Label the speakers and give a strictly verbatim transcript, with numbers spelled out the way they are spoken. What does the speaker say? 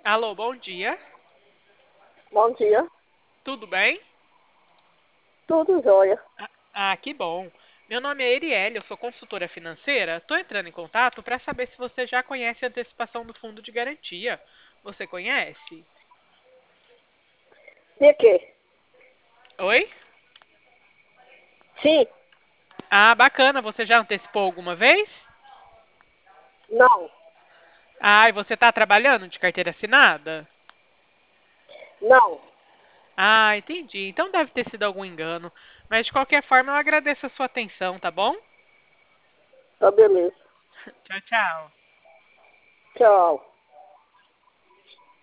Speaker 1: Alô, bom dia.
Speaker 2: Bom dia.
Speaker 1: Tudo bem?
Speaker 2: Tudo jóia.
Speaker 1: Ah, ah, que bom. Meu nome é Erielle, eu sou consultora financeira. Estou entrando em contato para saber se você já conhece a antecipação do fundo de garantia. Você conhece?
Speaker 2: De quê?
Speaker 1: Oi?
Speaker 2: Sim.
Speaker 1: Ah, bacana. Você já antecipou alguma vez?
Speaker 2: Não.
Speaker 1: Ah, e você está trabalhando de carteira assinada?
Speaker 2: Não.
Speaker 1: Ah, entendi. Então deve ter sido algum engano. Mas de qualquer forma, eu agradeço a sua atenção, tá bom?
Speaker 2: Tá beleza.
Speaker 1: Tchau, tchau.
Speaker 2: Tchau.